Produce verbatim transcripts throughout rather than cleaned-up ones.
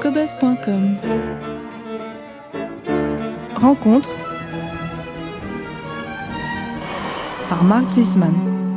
phobos point com. Rencontre par Marc Zisman.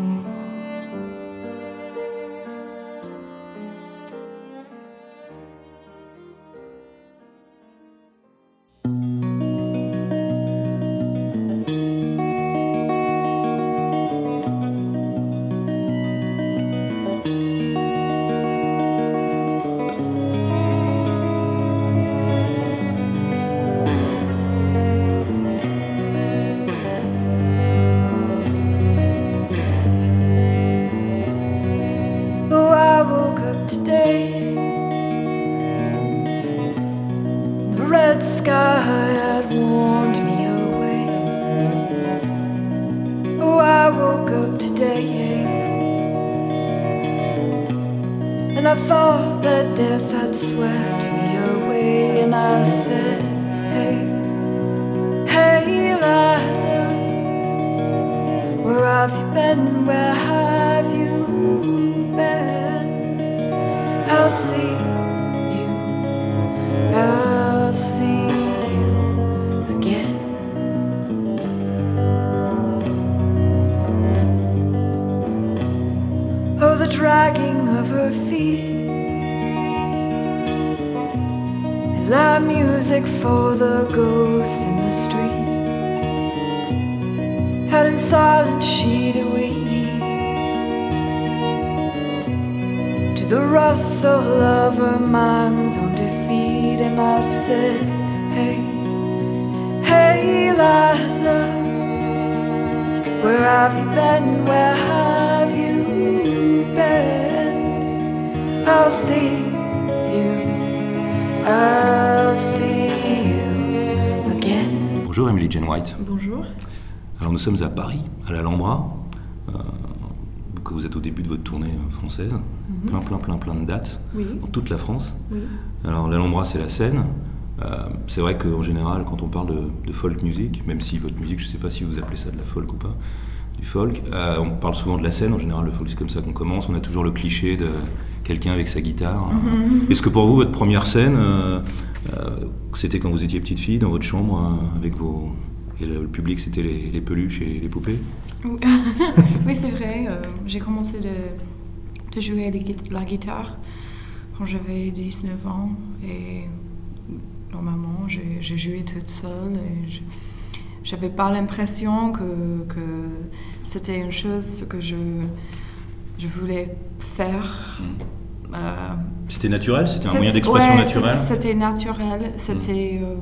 Bonjour Emily Jane White. Bonjour. Alors nous sommes à Paris, à l'Alhambra, euh, que vous êtes au début de votre tournée française, mm-hmm. plein plein plein plein de dates, oui. dans toute la France. Oui. Alors l'Alhambra c'est la scène, euh, c'est vrai qu'en général quand on parle de, de folk music, même si votre musique je ne sais pas si vous appelez ça de la folk ou pas, du folk, euh, on parle souvent de la scène, en général le folk c'est comme ça qu'on commence, on a toujours le cliché de quelqu'un avec sa guitare. Mm-hmm. Est-ce que pour vous votre première scène, euh, euh, c'était quand vous étiez petite fille dans votre chambre euh, avec vos... Et le public, c'était les, les peluches et les poupées? Oui, c'est vrai. Euh, j'ai commencé de, de jouer la guitare quand j'avais dix-neuf ans. Et normalement, j'ai, j'ai joué toute seule. Et je n'avais pas l'impression que, que c'était une chose que je, je voulais faire. Mmh. Euh, c'était naturel? C'était un moyen d'expression ouais, naturel? C'était naturel. C'était... Mmh. Euh,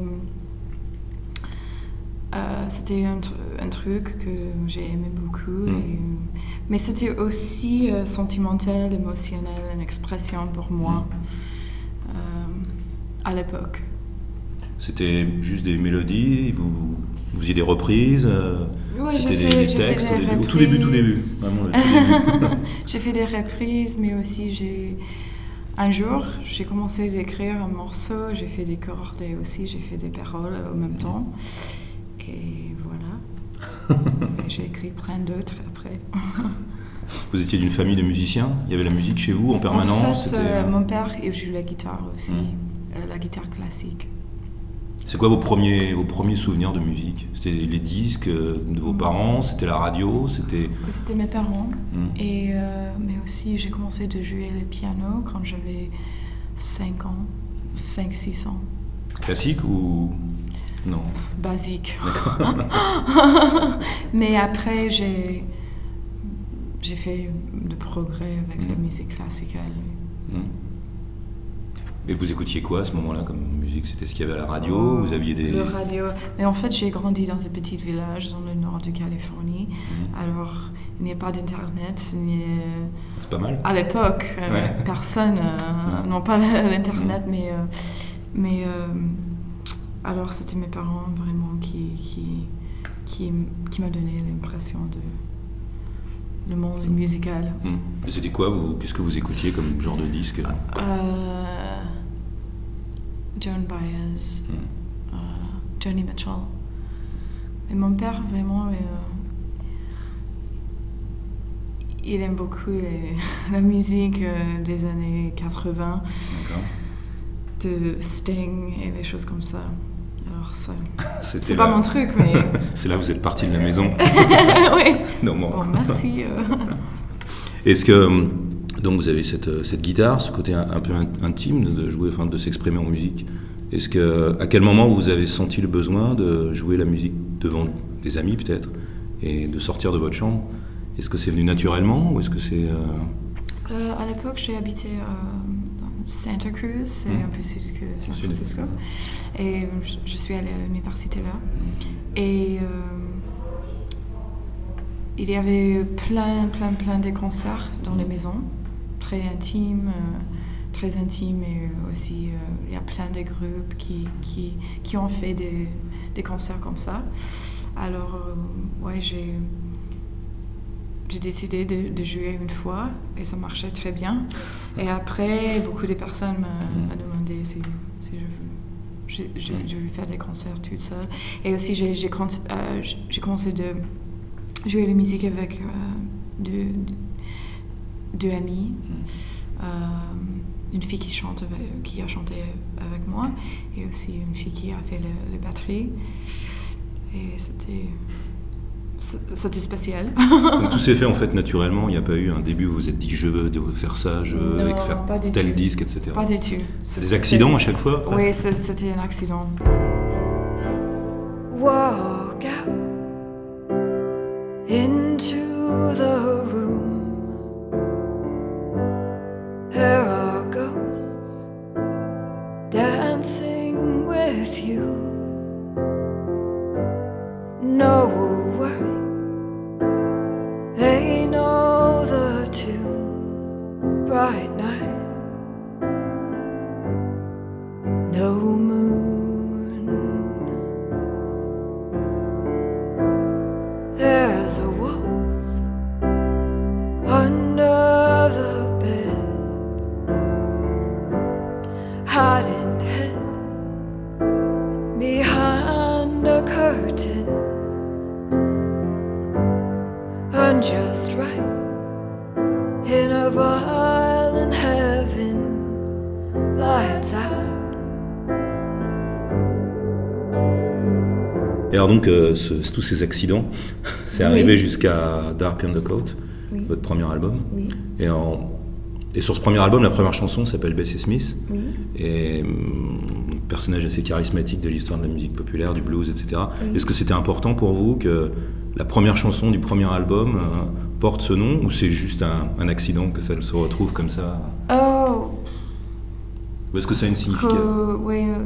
Euh, c'était un, un truc que j'ai aimé beaucoup, mmh. et, mais c'était aussi euh, sentimental, émotionnel, une expression pour moi mmh. euh, à l'époque. C'était juste des mélodies, vous, vous faisiez des reprises, euh, ouais, c'était des, des textes, des des, au tout début, tout début. Vraiment, le tout début. J'ai fait des reprises, mais aussi j'ai... Un jour, j'ai commencé à écrire un morceau, j'ai fait des cordes et aussi j'ai fait des paroles en même temps. Et voilà. Et j'ai écrit plein d'autres après. Vous étiez d'une famille de musiciens? Il y avait la musique chez vous en permanence? En fait, euh, mon père il joue la guitare aussi, mmh. euh, la guitare classique. C'est quoi vos premiers, vos premiers souvenirs de musique? C'était les disques de vos parents? C'était la radio? C'était... C'était mes parents. Mmh. Et, euh, mais aussi, j'ai commencé à jouer le piano quand j'avais cinq ans, cinq six ans. Classique ou... Non. Basique. Mais après, j'ai, j'ai fait de progrès avec mmh. la musique classique. Mmh. Et vous écoutiez quoi à ce moment-là comme musique? C'était ce qu'il y avait à la radio? oh, Vous aviez des... Le radio. Mais en fait, j'ai grandi dans un petit village dans le nord de Californie. Mmh. Alors, il n'y a pas d'internet. Ni... C'est pas mal. À l'époque, ouais. euh, personne euh, n'a pas l'internet, mmh. mais... Euh, mais euh, alors, c'était mes parents vraiment qui, qui, qui, qui m'ont donné l'impression de le monde musical. Mmh. Et c'était quoi, vous, qu'est-ce que vous écoutiez comme genre de disque? euh, Joan Baez, mmh. euh, Joni Mitchell. Et mon père, vraiment, euh, il aime beaucoup les, la musique euh, des années quatre-vingts. D'accord. de Sting et les choses comme ça. Alors ça, C'était c'est là. pas mon truc, mais... C'est là que vous êtes parti de la maison. Oui. Non, bon. Bon, merci. euh. Est-ce que donc vous avez cette, cette guitare, ce côté un, un peu intime de jouer, enfin de s'exprimer en musique. Est-ce que à quel moment vous avez senti le besoin de jouer la musique devant des amis peut-être et de sortir de votre chambre? Est-ce que c'est venu naturellement ou est-ce que c'est euh... Euh, à l'époque, j'ai habité euh, dans Santa Cruz, c'est mmh. un peu sud que San Francisco, et je, je suis allée à l'université là. Et euh, il y avait plein, plein, plein de concerts dans les maisons, très intimes, euh, très intimes, et aussi euh, il y a plein de groupes qui, qui, qui ont fait des, des concerts comme ça. Alors, euh, ouais, j'ai, j'ai décidé de, de jouer une fois et ça marchait très bien. Et après, beaucoup de personnes m'ont m'a demandé si, si je veux. Je, je, je veux faire des concerts toute seule. Et aussi, j'ai, j'ai, euh, j'ai commencé de jouer la musique avec euh, deux, deux amis. Euh, une fille qui, chante avec, qui a chanté avec moi et aussi une fille qui a fait le, le batterie. Et c'était, c'était spécial. Donc tout s'est fait en fait naturellement, il n'y a pas eu un début où vous vous êtes dit je veux faire ça, je veux non, faire tel disque, et cetera. Pas du tout. C'est des accidents à chaque fois? Oui, c'était un accident. Walk out into the room. There are ghosts dancing with you. No worry, they know the tune. Bright night, no moon. There's a wolf under the bed, hiding head behind a curtain. Just right in a violent heaven, lights out. Et alors donc euh, ce, tous ces accidents, c'est oui. arrivé jusqu'à Dark Undercoat, oui. votre premier album. Oui. Et, en, et sur ce premier album, la première chanson s'appelle Bessie Smith. Oui. Et um, personnage assez charismatique de l'histoire de la musique populaire, du blues, et cetera. Oui. Est-ce que c'était important pour vous que la première chanson du premier album euh, porte ce nom, ou c'est juste un, un accident que ça se retrouve comme ça? Oh. Ou est-ce que ça a une signification? euh, Oui. Euh,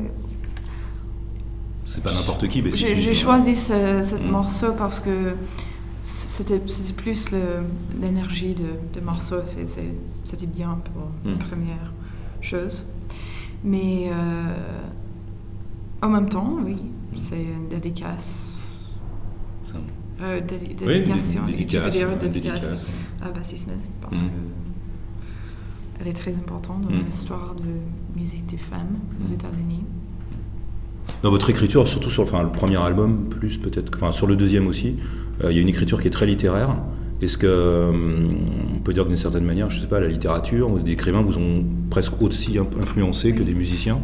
c'est pas n'importe qui, mais j'ai, j'ai choisi ce, ce mmh. morceau parce que c'était, c'était plus le, l'énergie de, de morceau. C'est, c'est, c'était bien pour mmh. la première chose. Mais euh, en même temps, oui, c'est une dédicace. Ça. Euh, dédi- dédication, oui, dédicace, tu peux dire dédicace, dédicace ouais. à Bessie Smith parce mmh. qu'elle est très importante dans mmh. l'histoire de musique des femmes aux États-Unis. Dans votre écriture, surtout sur enfin, le premier album, plus peut-être, enfin sur le deuxième aussi, il euh, y a une écriture qui est très littéraire. Est-ce que euh, on peut dire d'une certaine manière, je sais pas, la littérature ou des écrivains vous ont presque aussi influencé oui. que des musiciens?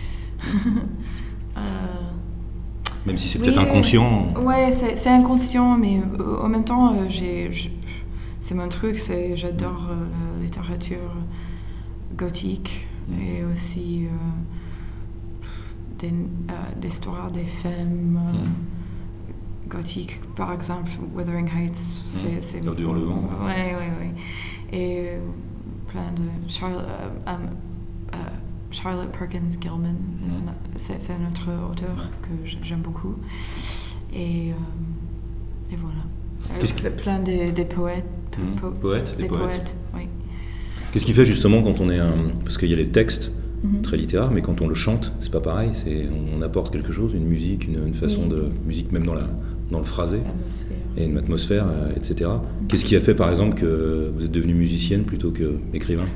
euh... Même si c'est oui, peut-être inconscient. Ouais, c'est, c'est inconscient, mais euh, en même temps, euh, j'ai, j'ai, c'est mon truc, c'est, j'adore euh, la littérature gothique mmh. et aussi euh, des, euh, l'histoire des femmes euh, mmh. gothiques. Par exemple, Wuthering Heights, c'est... Mmh. c'est L'Odeur le vent. Ouais, ouais, ouais. Et euh, plein de... Charlotte, euh, um, euh, Charlotte Perkins Gilman, mmh. c'est, c'est un autre auteur que j'aime beaucoup. Et, euh, et voilà. Qu'est-ce qui... Plein de, des poètes. Mmh. Po- poètes, des, des poètes. poètes, oui. Qu'est-ce qui fait justement quand on est un... Parce qu'il y a les textes mmh. très littéraires, mais quand on le chante, c'est pas pareil. C'est... On apporte quelque chose, une musique, une, une façon oui. de... Musique même dans, la... dans le phrasé. Atmosphère. Et une atmosphère, euh, et cetera. Mmh. Qu'est-ce qui a fait par exemple que vous êtes devenue musicienne plutôt qu'écrivain?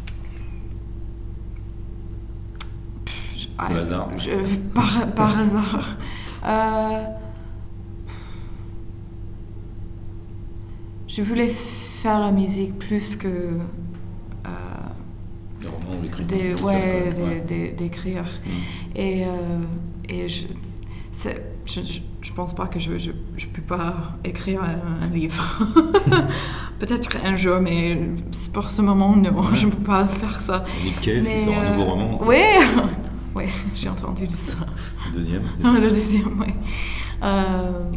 Ah, par hasard. Je, par, par hasard. Euh, je voulais faire la musique plus que... Euh, les romans ou l'écriture. des, tout ouais, ça, ouais. des- des- d'écrire. Mm. Et, euh, et je, c'est, je, je, je pense pas que je, je, je peux pas écrire un, un livre. Peut-être un jour, mais pour ce moment, non, Ouais. je ne peux pas faire ça. Nick Cave Mais, qui sort un euh, nouveau roman. Oui, ouais, j'ai entendu de ça. Le deuxième. Le deuxième, oui. Euh,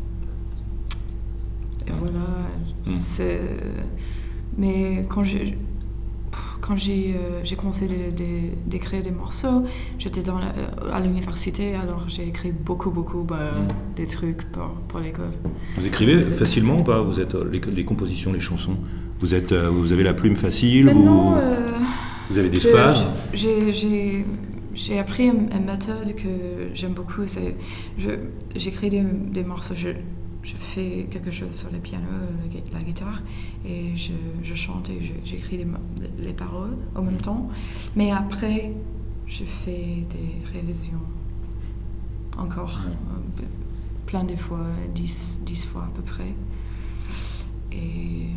et voilà. Mm. C'est, mais quand j'ai, quand j'ai, euh, j'ai commencé de- de- d'écrire des morceaux, j'étais dans la- à l'université, alors j'ai écrit beaucoup, beaucoup bah, Mm. des trucs pour, pour l'école. Vous écrivez C'était- facilement ou pas? Vous êtes euh, les, les compositions, les chansons. Vous êtes, euh, vous avez la plume facile. Maintenant, vous, euh, vous avez des je- phases. J'ai, j'ai, j'ai appris une, une méthode que j'aime beaucoup. C'est, je, j'écris des, des morceaux, je, je fais quelque chose sur le piano, le gui- la guitare, et je, je chante et je- j'écris les, mo- les paroles en même temps. Mais après, je fais des révisions. Encore. Ouais. euh, plein de fois, dix, dix fois à peu près. Et...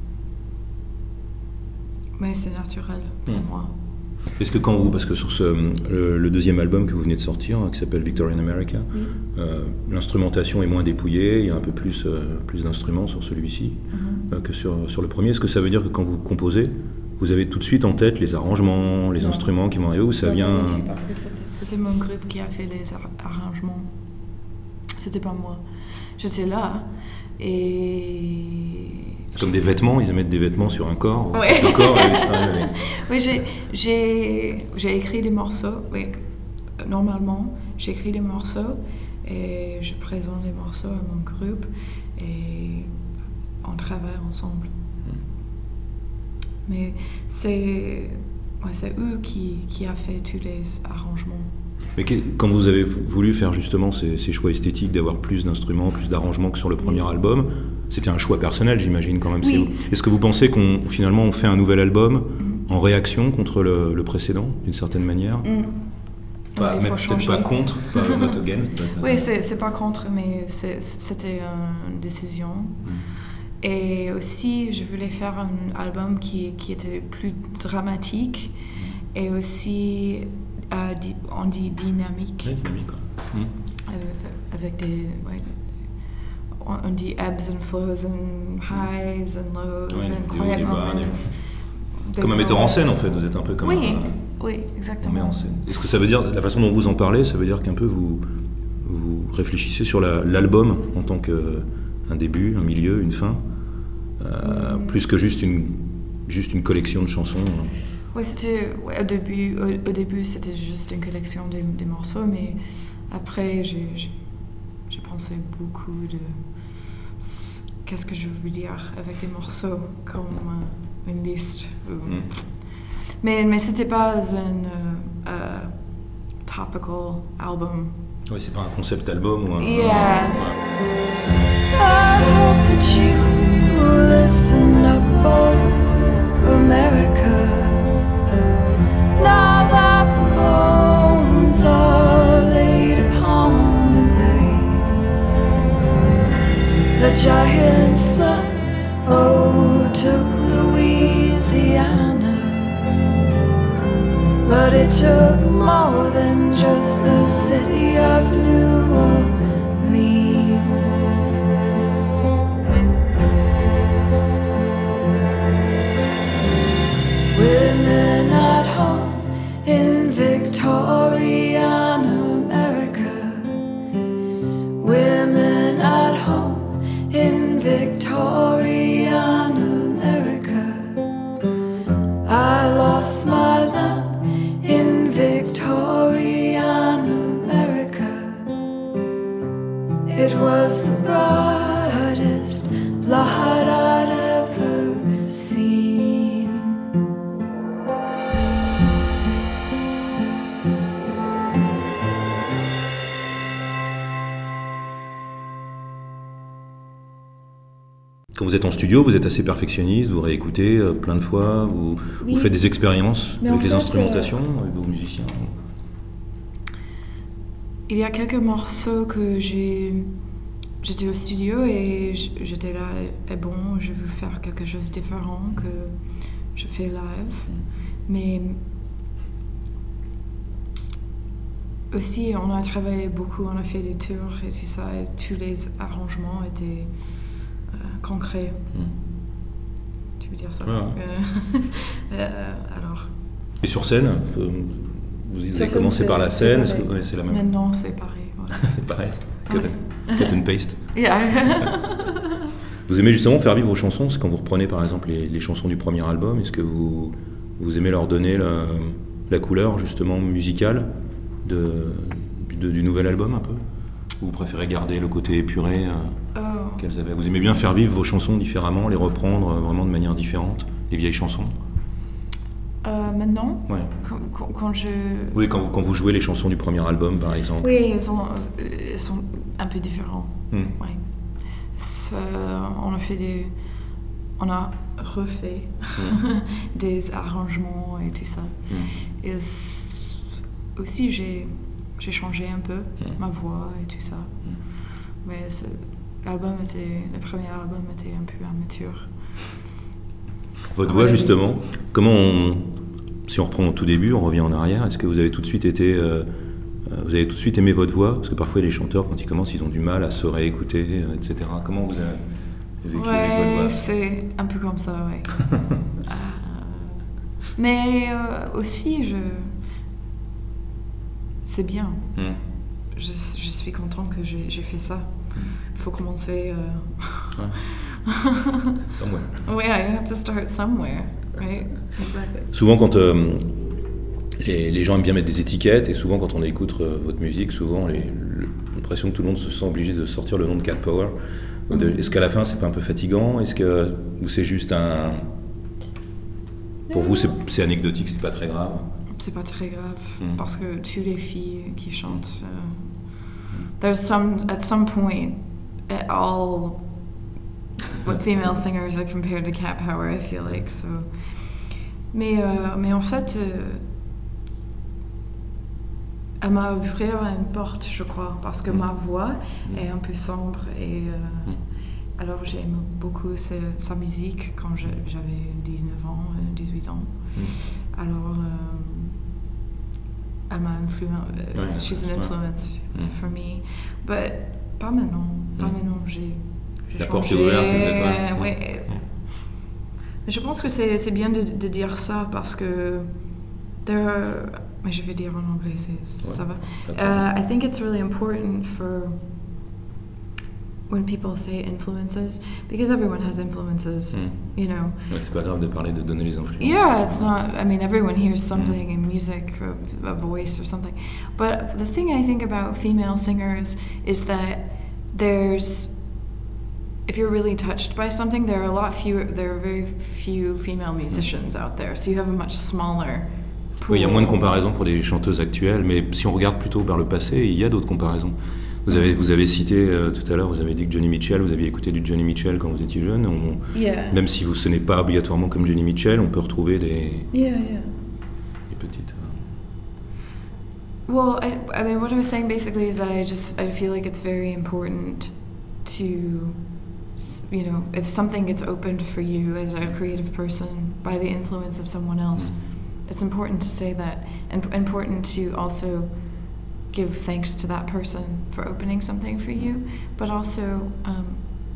Mais c'est naturel pour Mm. moi. Est-ce que quand vous, parce que sur ce, le, le deuxième album que vous venez de sortir, hein, qui s'appelle Victorian America, Oui. euh, l'instrumentation est moins dépouillée, il y a un peu plus, euh, plus d'instruments sur celui-ci Mhm. euh, que sur, sur le premier. Est-ce que ça veut dire que quand vous composez, vous avez tout de suite en tête les arrangements, les Non. instruments qui vont arriver, ou ça Ouais, vient... oui, parce que c'était, c'était mon groupe qui a fait les ar- arrangements. C'était pas moi. J'étais là et... Comme des vêtements, ils mettent des vêtements sur un corps. vous Ouais. faites le corps et ça arrive. Oui, j'ai, j'ai, j'ai écrit des morceaux. Oui, normalement, j'écris des morceaux et je présente les morceaux à mon groupe et on travaille ensemble. Mais c'est, ouais, c'est eux qui, qui a fait tous les arrangements. Mais que- quand vous avez voulu faire justement ces, ces choix esthétiques, d'avoir plus d'instruments, plus d'arrangements que sur le premier Oui. album, c'était un choix personnel, j'imagine, quand même. Oui. C'est- Est-ce que vous pensez qu'on finalement on fait un nouvel album Mhm. en réaction contre le, le précédent, d'une certaine manière? Mm. Pas- Ouais, il même faut peut-être changer. pas contre, pas not against. but, euh, Oui, c'est, c'est pas contre, mais c'est- c'était une décision. Et aussi, je voulais faire un album qui, qui était plus dramatique et aussi, euh, di- on dit dynamique, ouais, dynamique, quoi. Mm. avec, avec des... ouais, on on dit ebbs and flows and highs and lows Ouais, and des hauts, quiet des bas, moments. des- Comme un metteur en scène, en fait, vous êtes un peu comme Oui, un, oui, un exactement. met en scène. Est-ce que ça veut dire, la façon dont vous en parlez, ça veut dire qu'un peu vous, vous réfléchissez sur la- l'album en tant qu'un début, un milieu, une fin, euh, Mm. plus que juste une, juste une collection de chansons? hein. Oui, c'était ouais, au début. Au, au début, c'était juste une collection de, de morceaux, mais après, j'ai, j'ai, j'ai pensé beaucoup de s- qu'est-ce que je veux dire avec des morceaux, comme euh, une liste. ou- Mm. Mais mais c'était pas un euh, euh, topical album. Ouais, c'est pas un concept album ou un... Yes. I hope that you will listen up, oh America. Now that the bones are laid upon the grave, the giant flood, oh, took Louisiana, but it took more than just the city of New Orleans. Women at home in Victorian America. Women at home in Victorian America. I lost my lamp in Victorian America. It was the brightest blood I'd ever seen. Quand vous êtes en studio, vous êtes assez perfectionniste, vous réécoutez euh, plein de fois, vous, Oui. vous faites des expériences Mais avec en les fait, instrumentations, avec vos musiciens. Il y a quelques morceaux que j'ai. J'étais au studio et j- j'étais là, et bon, je veux faire quelque chose de différent que je fais live. Mais aussi, on a travaillé beaucoup, on a fait des tours et tout ça, et tous les arrangements étaient euh, concrets. Mm. Tu veux dire ça? Ouais. Euh, euh, alors. Et sur scène, vous avez Sur commencé scène, par la c'est- scène, c'est est-ce que pareil. ouais, c'est la même? Maintenant, c'est pareil. Voilà. C'est pareil. Cut, Ouais. and, cut and paste. Yeah. Vous aimez justement faire vivre vos chansons, c'est quand vous reprenez par exemple les, les chansons du premier album, est-ce que vous, vous aimez leur donner la, la couleur justement musicale de, de- du nouvel album un peu? Ou vous préférez garder le côté épuré euh, Oh. qu'elles avaient? Vous aimez bien faire vivre vos chansons différemment, les reprendre euh, vraiment de manière différente, les vieilles chansons? Euh, maintenant, Ouais. quand, quand- quand je... Oui, quand vous, quand vous jouez les chansons du premier album par exemple. Oui, ils sont, ils sont un peu différents. Hmm. Ouais. C'est- on a fait des... On a refait des arrangements et tout ça. Hmm. Et c- aussi, j'ai, j'ai changé un peu Mm. ma voix et tout ça. Mm. Mais c'est- l'album était... Le premier album était un peu immature. Votre voix Ouais. justement, comment on, si on reprend au tout début, on revient en arrière, est-ce que vous avez tout de suite été, euh, euh, vous avez tout de suite aimé votre voix? Parce que parfois les chanteurs, quand ils commencent, ils ont du mal à se réécouter, euh, et cetera. Comment vous avez vécu avec votre Ouais, voix? c'est un peu comme ça, ouais. Euh, mais euh, aussi, je... C'est bien. Hmm. Je, je suis contente que j'ai, j'ai fait ça. Il faut commencer... euh, Somewhere. Ouais, I have to start somewhere, right? Exactly. Souvent quand euh, les, les gens aiment bien mettre des étiquettes, et souvent quand on écoute euh, votre musique, souvent les- le- l'impression que tout le monde se sent obligé de sortir le nom de Cat Power. De- Est-ce qu'à la fin c'est pas un peu fatigant? Est-ce que ou c'est juste un... Pour vous c'est, c'est anecdotique, c'est pas très grave? C'est pas très grave, Mm. parce que toutes les filles qui chantent... euh, there's some... At some point, at all... What female singers are compared to Cat Power, I feel like, so... Mais, euh, mais en fait... euh, elle m'a ouvert une porte, je crois, parce que Mm. ma voix Mm. est un peu sombre et... euh, Mm. Alors j'aime beaucoup sa, sa musique quand je- j'avais dix-neuf ans, euh, dix-huit ans. Mm. Alors euh, elle m'a influencé. Ouais, she's an ouais. influence Mm. for me. But pas maintenant. Pas Mm. maintenant. J'ai, j'ai La porte est changé. ouverte, vous êtes- ouais. Euh, ouais. Mm. Mais je pense que c'est, c'est bien de, de dire ça parce que there are, mais je vais dire en anglais, c'est, Ouais. ça va. Pas de problème. Uh, I think it's really important for when people say influences, because everyone has influences, Mm. you know. Ouais, c'est pas grave de parler de donner les influences. Yeah, it's not, I mean, everyone hears something in music, a, a voice or something. But the thing I think about female singers is that there's, if you're really touched by something, there are a lot fewer, there are very few female musicians out there, so you have a much smaller pool. Oui, il y a moins de comparaisons pour des chanteuses actuelles, mais si on regarde plutôt vers le passé, il y a d'autres comparaisons. Vous avez, vous avez cité euh, tout à l'heure, vous avez dit que Johnny Mitchell, vous aviez écouté du Johnny Mitchell quand vous étiez jeune. On- Yeah. Même si vous ce n'est pas obligatoirement comme Johnny Mitchell, on peut retrouver des, Yeah, yeah. des petites. euh, Well, I, I mean, what I was saying basically is that I just I feel like it's very important to, s- you know, if something gets opened for you as a creative person by the influence of someone else, it's important to say that, and important to also give thanks to that person for opening something for you, but also um,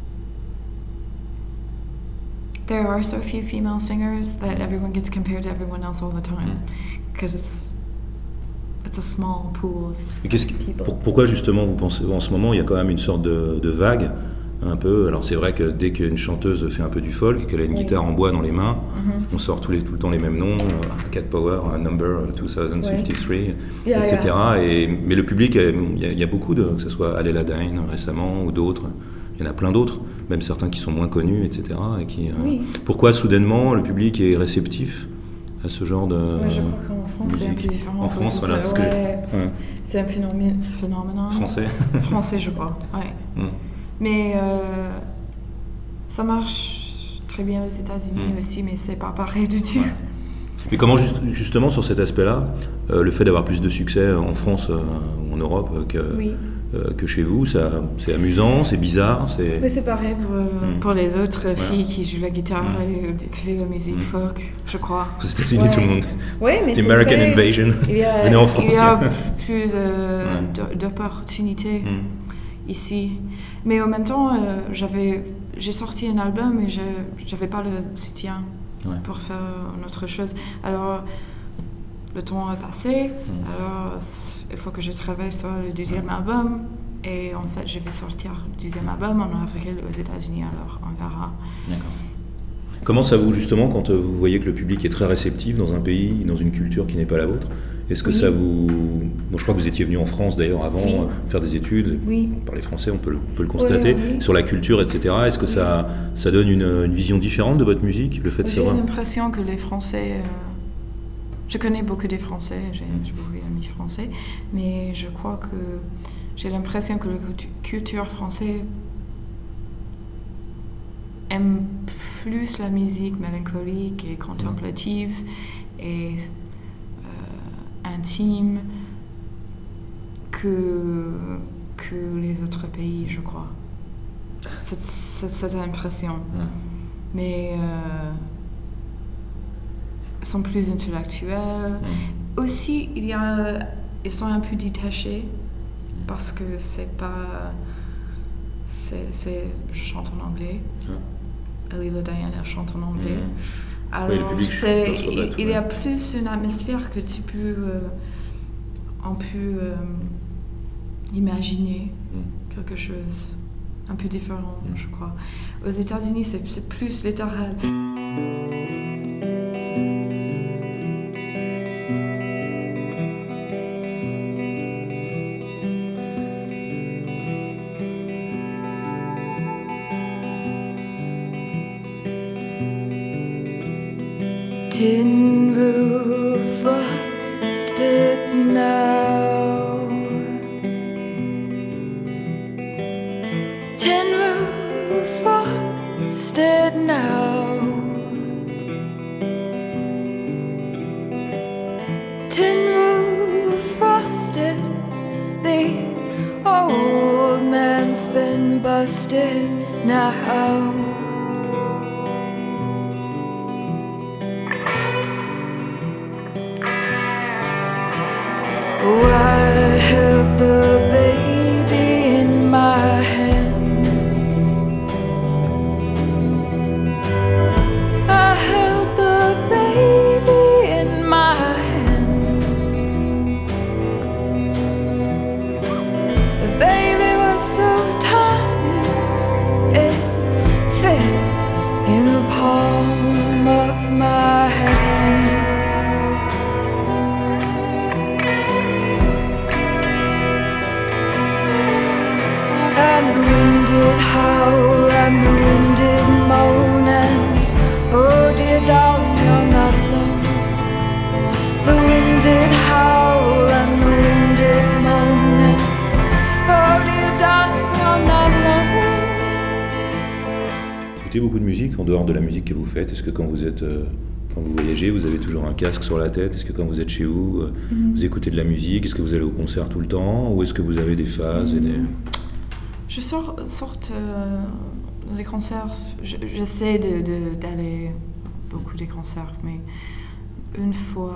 there are so few female singers that everyone gets compared to everyone else all the time because it's it's a small pool of Mais qu'est-ce qui- people. pour- pourquoi justement vous pensez en ce moment il y a quand même une sorte de, de vague un peu. Alors c'est vrai que dès qu'une chanteuse fait un peu du folk, qu'elle a une Oui. guitare en bois dans les mains, Mhm. on sort tous les, tout le temps les mêmes noms, euh, Cat Power, un Number deux mille cinquante-trois, Yeah, et cetera. Et, mais le public, euh, il y, a- il y a beaucoup de, que ce soit Alela Dine récemment ou d'autres, il y en a plein d'autres, même certains qui sont moins connus, et cetera. Et qui, euh, Oui. Pourquoi soudainement le public est réceptif à ce genre de Ouais, je crois qu'en France c'est un peu musique. différent. En France, C'est- voilà, c'est ce que ouais, j'ai- ouais. c'est un phénomène, phénomène Français. français, je crois. Ouais. Mm. Mais euh, ça marche très bien aux États-Unis Mm. aussi, mais c'est pas pareil du tout. Ouais. Mais comment ju- justement sur cet aspect-là, euh, le fait d'avoir plus de succès en France euh, ou en Europe euh, que, Oui. euh, que chez vous, ça, c'est amusant, c'est bizarre, c'est... Mais c'est pareil pour, euh, Mm. pour les autres Ouais. filles qui jouent la guitare Mm. et qui font la musique Mm. folk, je crois. Aux États-Unis, Ouais. tout le monde. Oui, mais C'est c'est American vrai. Invasion. Il y a, Venez en il France. y a plus euh, Ouais. d'opportunités Mm. ici. Mais en même temps, euh, j'avais, j'ai sorti un album et je n'avais pas le soutien Ouais. pour faire une autre chose. Alors, le temps a passé, Mm. alors il faut que je travaille sur le deuxième album. Et en fait, je vais sortir le deuxième album en avril aux États-Unis, alors on verra. D'accord. Comment ça vous, justement, quand euh, vous voyez que le public est très réceptif dans un pays, dans une culture qui n'est pas la vôtre? Est-ce que Oui. ça vous... Bon, je crois que vous étiez venu en France d'ailleurs avant, Oui. euh, faire des études, Oui. vous parlez français, on peut le, on peut le constater, Oui, oui. sur la culture, et cetera. Est-ce que Oui. ça, ça donne une, une vision différente de votre musique, le fait de J'ai savoir? l'impression que les Français... euh, je connais beaucoup des Français, j'ai j'ai beaucoup d'amis français, mais je crois que j'ai l'impression que la culture française aime plus la musique mélancolique et contemplative et euh, intime que, que les autres pays, je crois. C'est c'est- cette impression. Ouais. Mais euh, ils sont plus intellectuels. Mm. Aussi, il y a, ils sont un peu détachés parce que c'est pas... C'est, c'est, je chante en anglais. Ouais. Alila Diane, elle chante en anglais. Mm. Alors, Oui, le public c'est, chante sur il, battre, il y a ouais. plus une atmosphère que tu peux... euh, on peut euh, imaginer Mm. quelque chose un peu différent, Mm. je crois. Aux États-Unis, c'est, c'est plus littéral. Tin roof rusted now. Tin roof rusted now. Tin roof rusted. The old man's been busted now. Oh, I held the baby in my hand. I held the baby in my hand. The baby was so tiny, it fit in the palm of my hand. And the wind did howl, and the wind did moan, and oh dear darling, you're not alone. The wind did howl, and the wind did moan, and oh dear darling, you're not alone. Vous écoutez beaucoup de musique en dehors de la musique que vous faites? Est-ce que quand vous êtes... euh, Quand vous voyagez, vous avez toujours un casque sur la tête? Est-ce que quand vous êtes chez vous, euh, Mm. vous écoutez de la musique? Est-ce que vous allez au concert tout le temps? Ou est-ce que vous avez des phases et des... Je sors, sorte euh, les concerts. Je- J'essaie de, de- d'aller beaucoup des concerts, mais une fois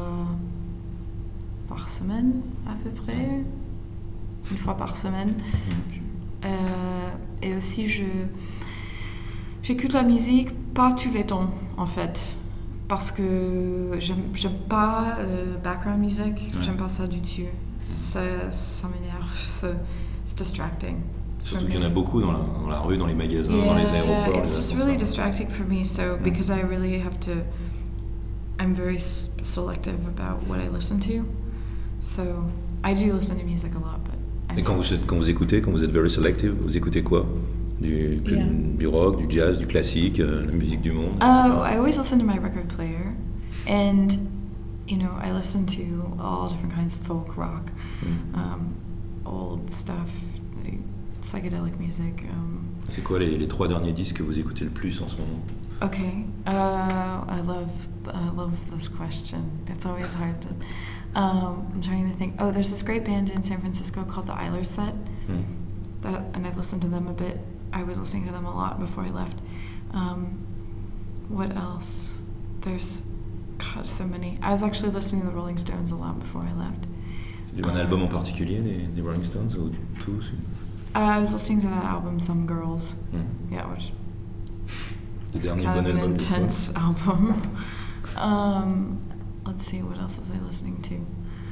par semaine à peu près, une fois par semaine. Euh, et aussi, je j'écoute la musique pas tous les temps en fait, parce que j'aime, j'aime pas le background music. Ouais. J'aime pas ça du tout. Ça, ça m'énerve. C'est, c'est distracting. Surtout qu'il y en a beaucoup dans la, dans la rue, dans les magasins, dans les aéroports. It's les just ascenseurs. really distracting for me. So because I really have to, I'm very s- selective about what I listen to. So I do listen to music a lot, but I Et quand vous, êtes- quand vous écoutez, quand vous êtes very selective, vous écoutez quoi? Du, Yeah. du rock, du jazz, du classique, euh, la musique du monde, et Uh, cetera. I always listen to my record player, and you know I listen to all different kinds of folk rock, Mm. um, old stuff, like psychedelic music. Um, C'est quoi les, les trois derniers disques que vous écoutez le plus en ce moment? okay, uh, I love I love this question. It's always hard to. Um, I'm trying to think. Oh, there's this great band in San Francisco called the Eilers Set. Mm. That, and I've listened to them a bit. I was listening to them a lot before I left. Um, what else? There's, God, so many. I was actually listening to the Rolling Stones a lot before I left. Il y a un album en particulier des, des Rolling Stones ou tous? I was listening to that album, Some Girls. Mm. Yeah, which Le dernier kind bon of an album des Stones. intense album. um, let's see, what else was I listening to?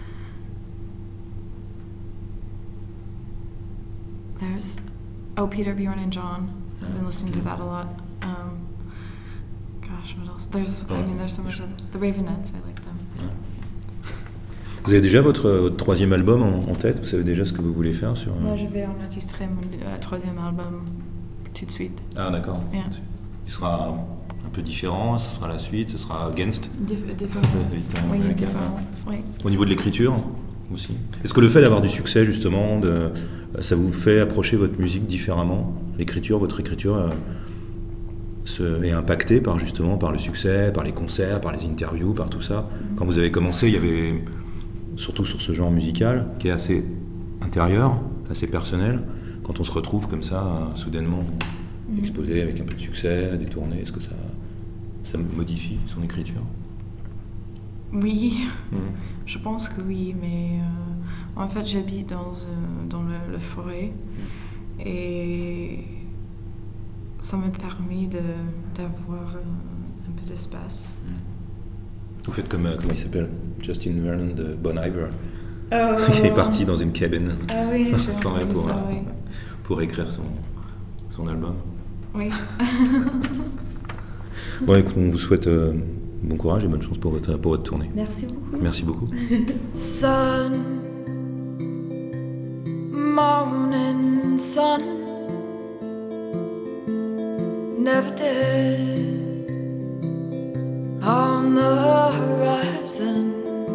There's oh Peter, Bjorn, and John. I've been listening to that a lot. Um, gosh, what else? There's, I mean, there's so much. Of the Ravenettes, I like them. Ouais. Vous avez déjà votre, votre troisième album en, en tête? Vous savez déjà ce que vous voulez faire sur... Moi, je vais enregistrer mon euh, troisième album tout de suite. Ah d'accord. Yeah. Il sera un peu différent, ce sera la suite, ce sera Against. Dif- différent. Évidemment, Oui, avec, différent. euh, Oui. Au niveau de l'écriture aussi. Est-ce que le fait d'avoir du succès justement, de, ça vous fait approcher votre musique différemment? L'écriture, votre écriture euh, se, est impactée par justement par le succès, par les concerts, par les interviews, par tout ça. Mm-hmm. Quand vous avez commencé, il y avait, surtout sur ce genre musical, qui est assez intérieur, assez personnel. Quand on se retrouve comme ça, euh, soudainement mm-hmm. exposé avec un peu de succès, des tournées, est-ce que ça, ça modifie son écriture? Oui, mmh. je pense que oui, mais euh, en fait j'habite dans, euh, dans le, le forêt et ça m'a permis de, d'avoir euh, un peu d'espace. Mmh. Vous faites comme, euh, comment il s'appelle, Justin Vernon de Bon Iver, oh. qui est parti dans une cabine ah oui, j'ai forêt entendu pour, ça, oui. pour écrire son, son album. Oui. Bon, écoute, on vous souhaite euh, bon courage et bonne chance pour votre, pour votre tournée. Merci beaucoup. Merci beaucoup. Sun, morning sun, never dead on the horizon.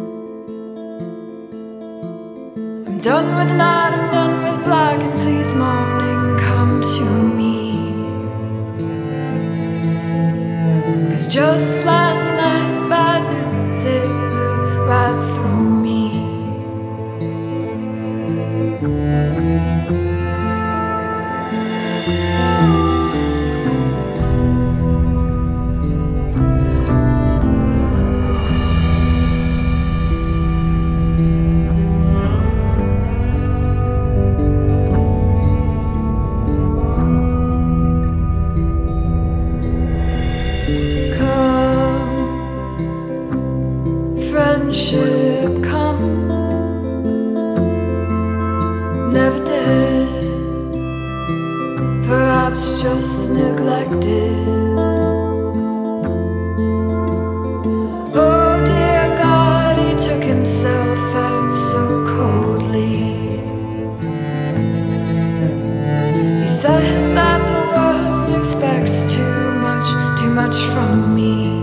I'm done with night, I'm done with black, and please morning come to me. 'Cause just last night bad news, it blew right through me. Friendship come, never dead, perhaps just neglected. Oh dear God, he took himself out so coldly. He said that the world expects too much, too much from me.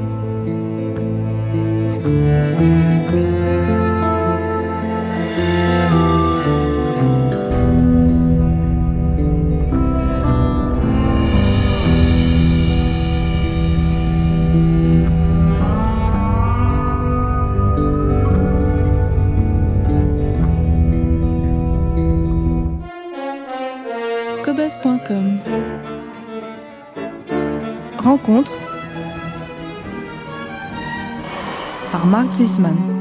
Cobuzz point com. Rencontre par Mark Zisman.